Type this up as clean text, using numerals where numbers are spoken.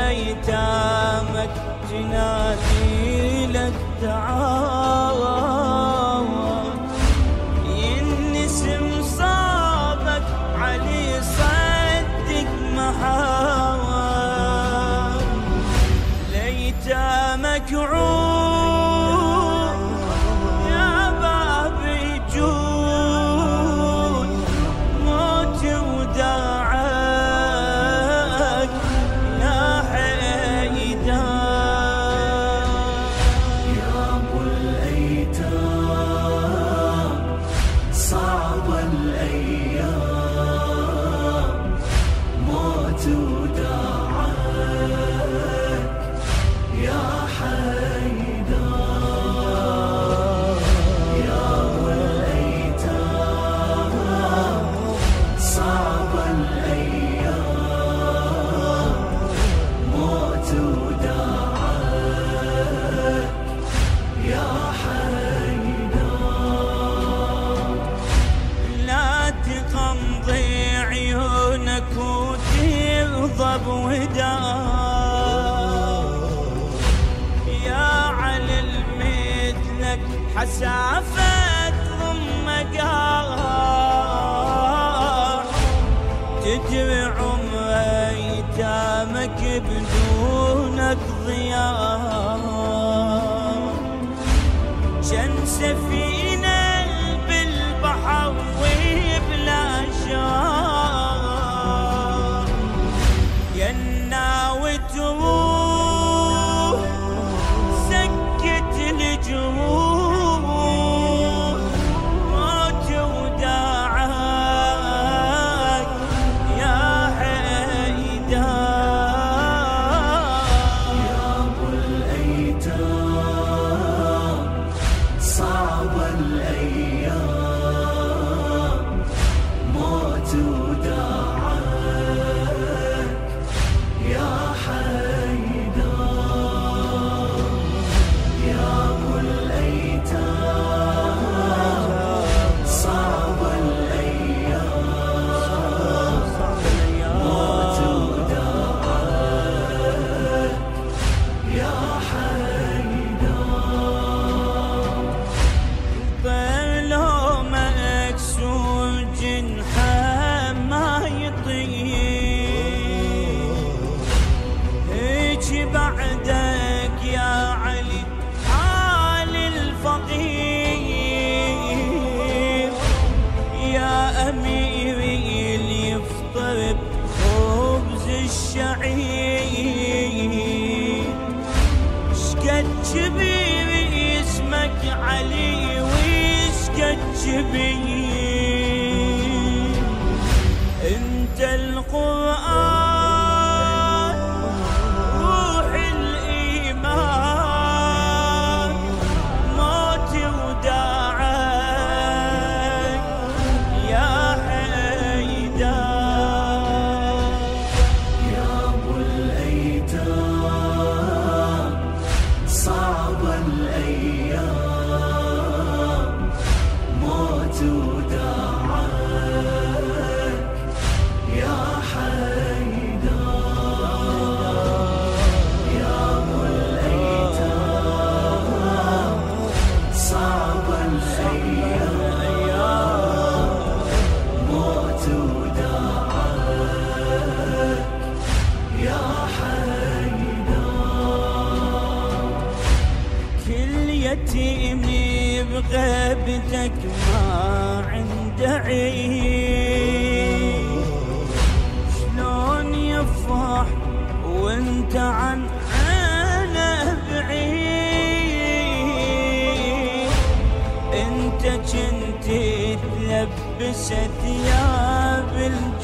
أيتامك جنازي لك تعاون، ينسم صابك علي صدق محاور، لأيتامك عود يا باب جود، موت وداعك يا حيدر، يا أبو الأيتام صعب الأيام، موت وداعك يا حيدر، يا أبو الأيتام صعب الأيام، موت وداعك يا حيدر، لا تقمضي عيونك وتغضب ودار، يا على المثلك حسافة ضم قار، تجري عمر أيتامك بدونك ضياء، شن سفينة بالبحر وبلا شار، يا الناوي تروح سكت الجروح، موت وداعك يا حيدر، يا أبو الأيتام صعب الأيام، موت وداعك يا حيدر، يا أبو الأيتام صعب الأيام، موت وداعك يا حيدر، لو مكسور جنحه ما يطير، هيج بعدك يا علي حال الفقير، يا أميري اللي يفطر بخبز الشعير، شقد كبير اسمك علي وشقد كبير، انت القرآن روح الإيمان، موت وداعك يا حيدر، يا أبو الأيتام صعب الأيام، موت وداعك يا حيدر، يا أبو الأيتام صعب الأيام، موت وداعك يا حيدر، كل يتيم بغيبتك ما عنده عيد، شلون يفرح وانت عن عينه بعيد، انت كنت تلبس ثياب